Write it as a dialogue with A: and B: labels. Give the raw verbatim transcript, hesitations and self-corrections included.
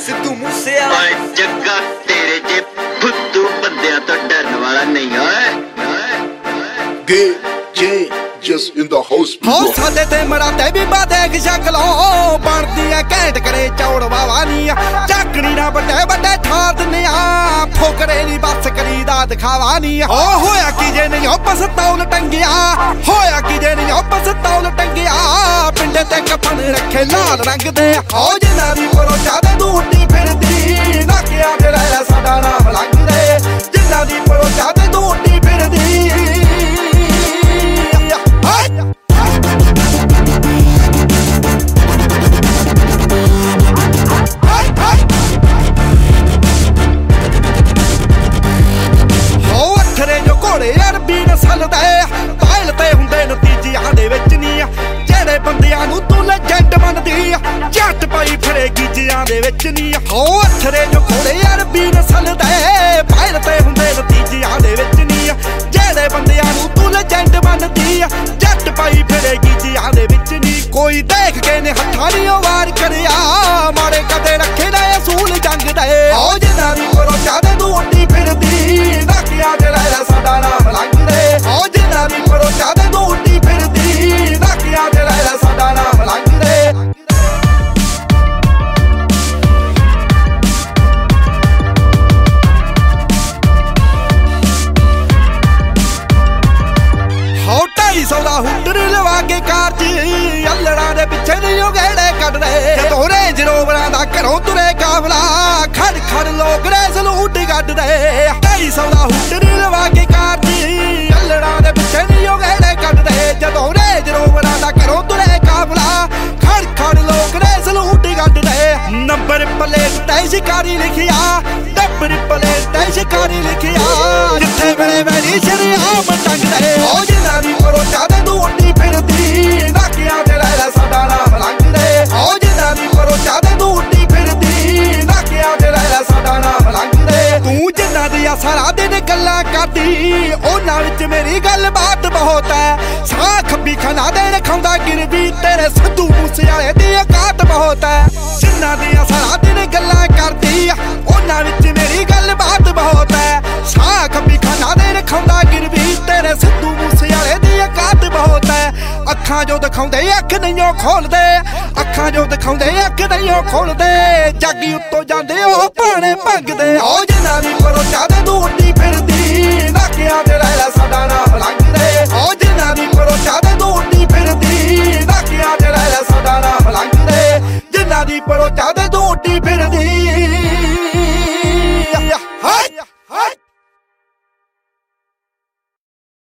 A: ਸਿੱਧੂ ਮੂਸੇਵਾਲਾ।
B: ਓਏ ਜੱਗਾ ਤੇਰੇ ਜੇ ਫੁੱਦੂ ਬੰਦਿਆਂ ਤੋਂ ਡਰਨ ਵਾਲਾ ਨਹੀਂ ਓਏ
C: ਗੇ ਜੇ just in the house
A: ਹੋ ਸਾਡੇ ਤੇ ਮਰਾਦੇ ਵੀ ਬਾਦੇਖ ਸ਼ਕਲੋਂ ਬਣਦੀ ਐ ਘੈਂਟ ਕਰੇ ਚੌੜ ਵਾਵਾ ਨੀ ਝਾਕਣੀ ਨਾ ਵੱਡੇ ਵੱਡੇ ਠਾਰ ਦਿੰਨੇ ਆ ਫੋਕਰੇ ਨੀ ਬਸ ਕਰੀਦਾ ਦਿਖਾਵਾ ਨੀ ਓ ਹੋਇਆ ਕੀ ਜੇ ਨਹੀਂ ਉਹ ਪਸਤੌਲ ਟੰਗਿਆ ਹੋਇਆ ਕੀ ਜੇ ਨਹੀਂ ਉਹ ਪਸਤੌਲ ਟੰਗਿਆ ਪਿੰਡੇ ਤੇ ਕਫਨ ਰੱਖੇ ਲਾਲ ਰੰਗ ਦੇ ਹੋ ਜਿਨ੍ਹਾਂ ਦੀ ਪਰੋਚਾ ਦੇ ਦੂਟੀ ਫਿਰਦੀ ਨਾ ਕਿਆ ਜਿਹੜਾ ਸਾਡਾ ਨਾਮ ਲੱਗਦੇ ਜਿਨ੍ਹਾਂ ਦੀ ਪਰੋਚਾ ਦੇ ਦੂਟੀ ਫਿਰਦੀ ਅਰਬੀ ਨਸਲ ਦੇ ਪਾਇਲ ਤੇ ਹੁੰਦੇ ਨਤੀਜਿਆਂ ਦੇ ਵਿੱਚ ਨੀ ਜਿਹੜੇ ਬੰਦਿਆਂ ਨੂੰ ਤੂੰ ਲੈਜੈਂਡ ਮੰਨਦੀ ਜੱਟ ਪਾਈ ਫਿਰੇ ਗੀਜਿਆਂ ਦੇ ਵਿੱਚ ਨੀ ਹੋ ਅਥਰੇ ਜੋ ਘੋੜੇ ਅਰਬੀ ਨਸਲ ਦੇ ਪਾਇਲ ਤੇ ਹੁੰਦੇ ਨਤੀਜਿਆਂ ਦੇ ਵਿੱਚ ਨੀ ਜਿਹੜੇ ਬੰਦਿਆਂ ਨੂੰ ਤੂੰ ਲੈਜੈਂਡ ਮੰਨਦੀ ਜੱਟ ਪਾਈ ਫਿਰੇ ਗੀਜਿਆਂ ਦੇ ਵਿੱਚ ਨੀ ਕੋਈ ਦੇਖ ਕੇ ਨੇ ਹੱਥਾਂ ਨੀ ਵਾਰ ਕਰਿਆ ਮਾਰੇ ਕਦੇ ਰੱਖੇ ਨਾ ਅਸੂਲ ਜੰਗ ਦੇ ਹੋ ਜਿਨ੍ਹਾਂ ਦੀ ਪਰੋਚਾ ਦੇ ਦੂਟੀ ਫਿਰਦੀ ਨਾ ਕਿਆ ਜਿਹੜਾ ਸਾਡਾ ਨਾਮ ਲੱਗਦੇ ਹੋ ਜਿਨ੍ਹਾਂ ਦੀ ਪਰੋਚਾ ਦੇ ਦੂਟੀ ਫਿਰਦੀ ਨਾ ਕਿਆ ਜਿਹੜਾ ਸਾਡਾ ਨਾਮ ਲੱਗਦੇ ਹੋ ਢਾਈ ਸੌ ਦਾ ਹੁੱਟਰ ਲਵਾ ਕੇ ਕਾਰ ਜੀ ਅੱਲੜਾਂ ਦੇ ਪਿੱਛੇ ਨਹੀਂ ਉਹ ਗੇੜੇ ਕੱਢਦੇ ਜਦੋਂ ਰੇਂਜ ਰੋਵਰਾਂ ਦਾ ਘਰੋਂ ਤੁਰੇ ਕਾਫਲਾ ਖੜ ਖੜ ਲੋਕ ਰੇਸ ਲੂਟ ਕੱਢਦੇ ਢਾਈ ਸੌ ਦਾ ਹੁੱਟਰ ਲਵਾ ਕੇ ਕਾਰ ਜੀ ਅੱਲੜਾਂ ਦੇ ਪਿੱਛੇ ਨਹੀਂ ਉਹ ਗੇੜੇ ਕੱਢਦੇ ਜਦੋਂ ਰੇਂਜ ਰੋਵਰਾਂ ਦਾ ਘਰੋਂ ਤੁਰੇ ਕਾਫਲਾ ਖੜ ਖੜ ਲੋਕ ਰੇਸ ਲੂਟ ਕੱਢਦੇ ਨੰਬਰ ਪਲੇਟ ਤੇ ਸ਼ਿਕਾਰੀ ਲਿਖਿਆ ਨੰਬਰ ਪਲੇਟ ਤੇ ਸ਼ਿਕਾਰੀ ਲਿਖਿਆ ਜਿੱਥੇ ਵੇਲੇ ਵੇਲੀ ਸ਼ਰੀਆਮ ਟੰਗਦੇ ਹੋ ਜਿਨ੍ਹਾਂ ਦੀ ਪਰੋਚਾ ਦੇ ਦੂਟੀ ਫਿਰਦੀ ਨਾ ਕਿਆ ਜਿਹੜਾ ਸਾਡਾ ਨਾਮ ਲੱਗਦੇ ਹੋ ਜਿਨ੍ਹਾਂ ਦੀ ਪਰੋਚਾ ਦੇ ਦੂਟੀ ਫਿਰਦੀ ਨਾ ਕਿਆ ਜਿਹੜਾ ਸਾਡਾ ਨਾਮ ਲੱਗਦੇ ਤੂੰ ਜਿਨ੍ਹਾਂ ਦੀਆਂ ਸਾਰਾ ਦਿਨ ਗੱਲਾਂ ਕਰਦੀ ਉਹਨਾਂ ਵਿੱਚ ਮੇਰੀ ਗੱਲ ਬਾਤ ਬਹੁਤ ਹੈ ਸਾਹ ਖੱਬੀ ਖਾਣਾ ਦੇਣ ਖਾਂਦਾ ਗਿਰਵੀ ਤੇਰੇ ਸਿੱਧੂ ਮੂਸੇਵਾਲੇ ਦੀ ਔਕਾਤ ਬਹੁਤ ਹੈ ਜਿਨ੍ਹਾਂ ਦੀਆਂ ਸਾਰਾ ਦਿਨ ਗੱਲਾਂ ਕਰਦੀ ਉਹਨਾਂ ਵਿੱਚ ਮੇਰੀ ਗੱਲ ਬਾਤ ਬਹੁਤ ਹੈ ਸਾਹ ਖੱਬੀ ਖਾਣਾ ਦੇਣ ਖਾਂਦਾ ਗਿਰਵੀ ਤੇਰੇ ਸਿੱਧੂ ਮੂਸੇਵਾਲੇ ਦੀ ਔਕਾਤ ਬਹੁਤ ਹੈ ਅੱਖਾਂ ਜੋ ਦਿਖਾਉਂਦੇ ਅੱਖ ਨਹੀਂ ਉਹ ਖੋਲਦੇ ਅੱਖਾਂ ਜੋ ਦਿਖਾਉਂਦੇ ਅੱਖ ਨਹੀਂ ਉਹ ਖੋਲਦੇ ਜਾਗੀ ਉੱਤੋਂ ਜਾਂਦੇ ਉਹ ਭਾਣੇ ਭੰਗਦੇ ਹੋ ਜਿਨ੍ਹਾਂ ਦੀ ਪਰੋਚਾ ਦੇ ਦੂਟੀ